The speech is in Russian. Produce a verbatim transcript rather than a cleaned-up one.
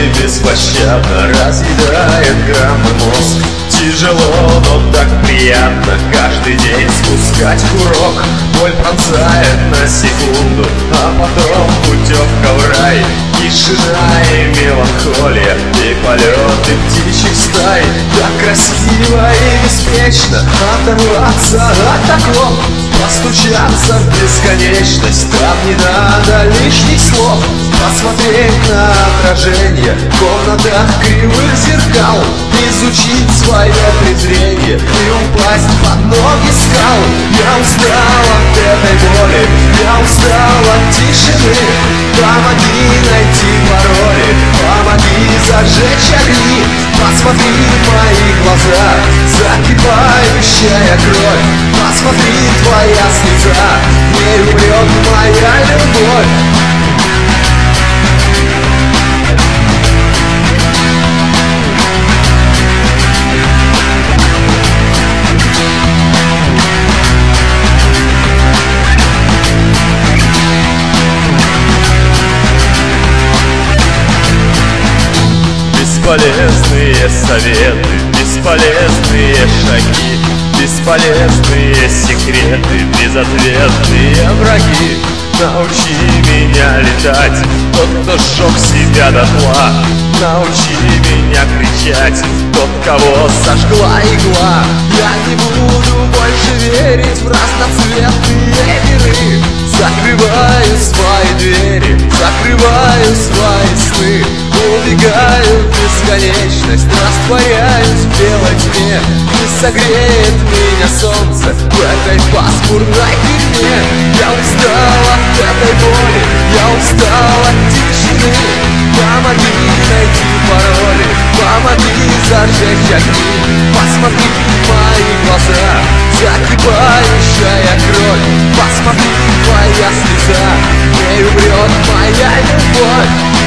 беспощадно разъедает граммы мозг. Тяжело, но так приятно каждый день спускать курок. Боль пронзает на секунду, а потом путевка в рай. Тишина и меланхолия, и полеты птичьих стай. Так красиво и беспечно оторваться от оков, постучаться в бесконечность. Там не надо лишних слов. Посмотреть на отражение в комнатах кривых зеркал, изучить свое презрение и упасть под ноги скал. Я устал от этой боли, я устал от тишины. Помоги найти пароли, помоги зажечь огни. Посмотри в мои глаза, закипающая кровь. Посмотри, твоя слеза, не умрет моя любовь. Бесполезные советы, бесполезные шаги, бесполезные секреты, безответные враги. Научи меня летать, тот, кто сжег себя дотла. Научи меня кричать, тот, кого сожгла игла. Я не буду больше верить в разноцветные миры. Закрываю свои двери, закрываю свои сны. Убегаю в бесконечность, растворяюсь в белой тьме. Не согреет меня солнце в этой пасмурной тюрьме. Я устал от этой боли, я устал от тишины. Помоги найти пароли, помоги зажечь огни. Посмотри в мои глаза, закипающая кровь. Посмотри, твоя слеза, не умрет моя любовь.